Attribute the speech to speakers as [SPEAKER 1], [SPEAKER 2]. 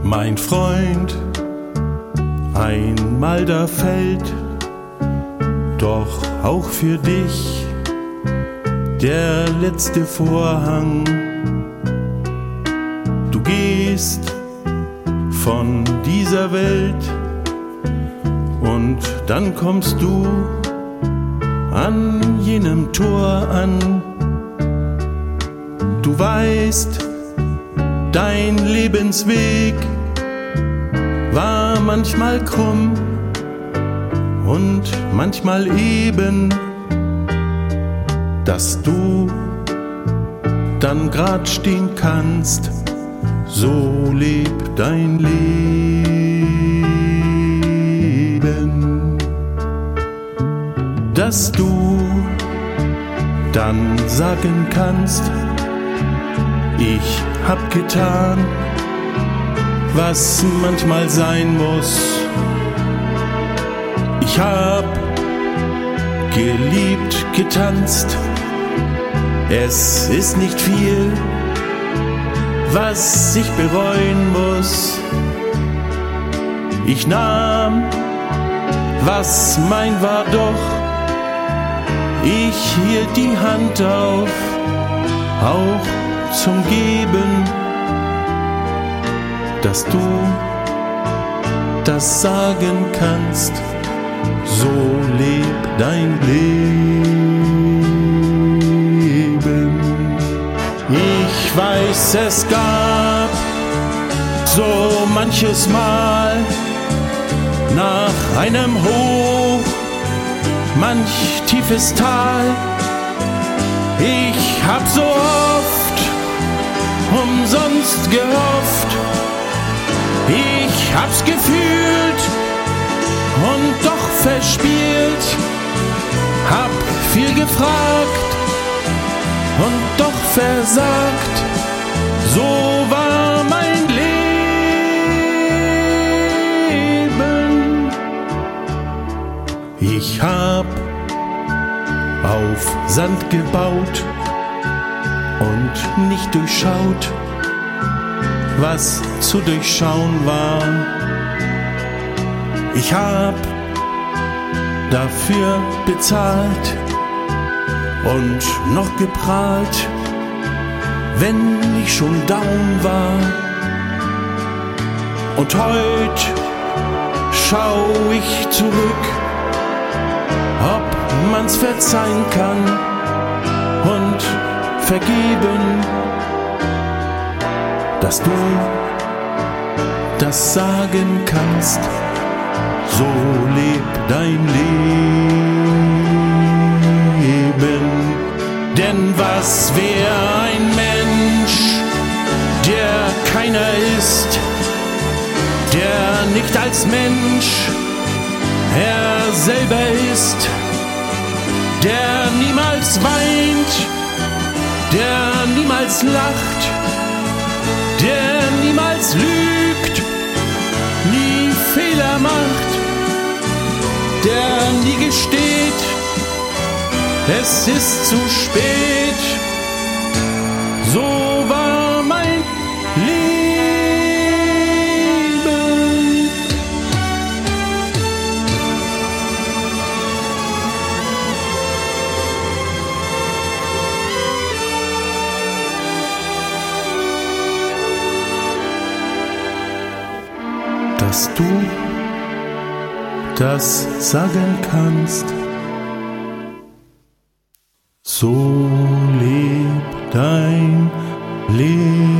[SPEAKER 1] Mein Freund, einmal da fällt doch auch für dich der letzte Vorhang. Du gehst von dieser Welt und dann kommst du an jenem Tor an. Du weißt, dein Lebensweg war manchmal krumm und manchmal eben, dass du dann grad stehen kannst. So lebt dein Leben, dass du dann sagen kannst: Ich hab getan, was manchmal sein muss. Ich hab geliebt, getanzt. Es ist nicht viel, was ich bereuen muss. Ich nahm, was mein war, doch ich hielt die Hand auf, auch zum Geben, dass du das sagen kannst. So lebt dein Leben. Ich weiß, es gab so manches Mal nach einem Hoch manch tiefes Tal. Ich hab so oft umsonst gehofft, ich hab's gefühlt und doch verspielt, hab viel gefragt und doch versagt. So war mein Leben. Ich hab auf Sand gebaut und nicht durchschaut, was zu durchschauen war. Ich hab dafür bezahlt und noch geprahlt, wenn ich schon down war. Und heut schau ich zurück, ob man's verzeihen kann und vergeben, dass du das sagen kannst. So lebt dein Leben. Denn was wär ein Mensch, der keiner ist, der nicht als Mensch er selber ist, der niemals weint, der niemals lacht, der niemals lügt, nie Fehler macht, der nie gesteht, es ist zu spät. So war mein Leben. Dass du das sagen kannst. So lebt dein Leben.